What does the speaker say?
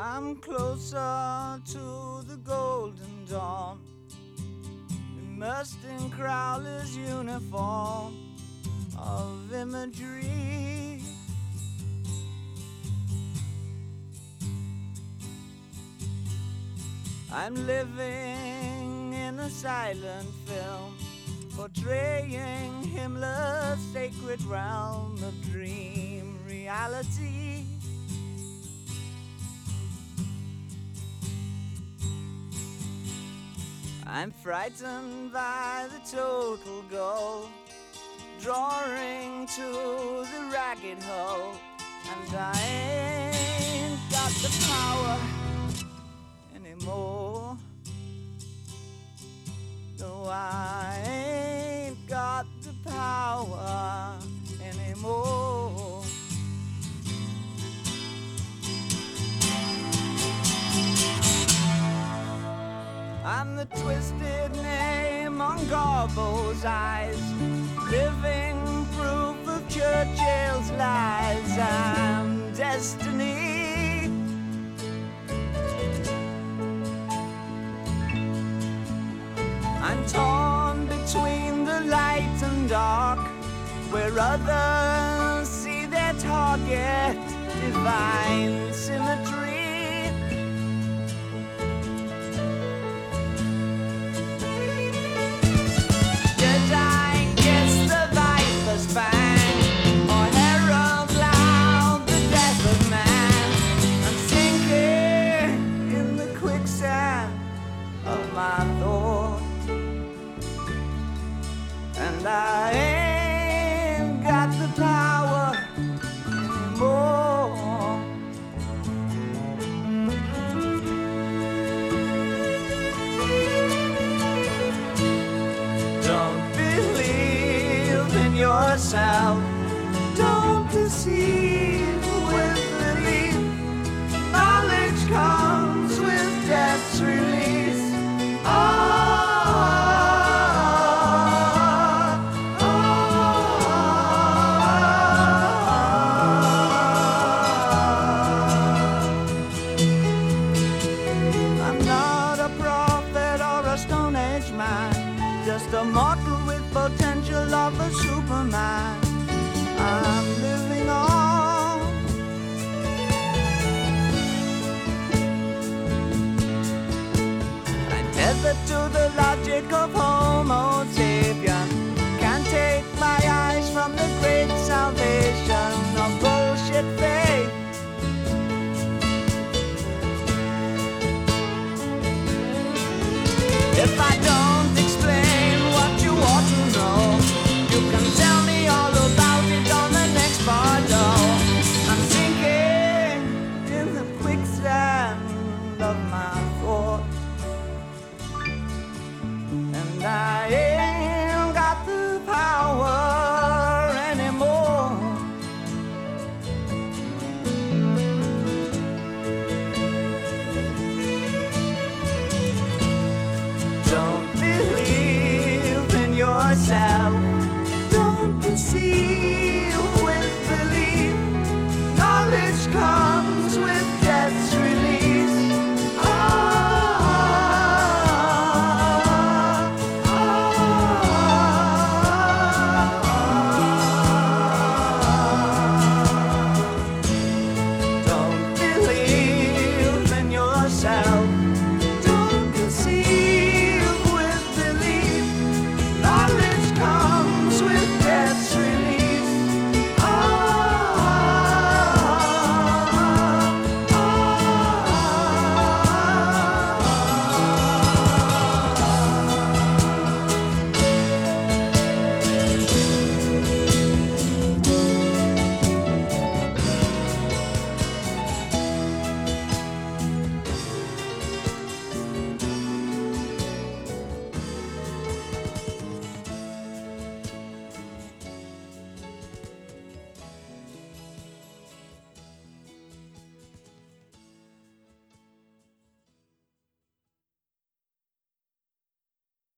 I'm closer to the golden dawn, immersed in Crowley's uniform of imagery. I'm living in a silent film, portraying Himmler's sacred realm of dream reality. I'm frightened by the total goal, drawing to the ragged hole, and I ain't got the power anymore. No, I ain't got the power anymore. I'm the twisted name on Garbo's eyes, living proof of Churchill's lies. I'm destiny. I'm torn between the light and dark, where others see their target, divine symmetry. Did I kiss the viper's fang, or herald loud the death of man? I'm sinking in the quicksand of my thoughts, and I ain't got the power anymore. Don't believe in yourself, don't deceive with belief. Knowledge comes with death's release. Just a mortal with potential of a Superman. I'm living on. I'm tethered to the logic of Homo sapien. Can't take my eyes from the great salvation of bullshit faith. If I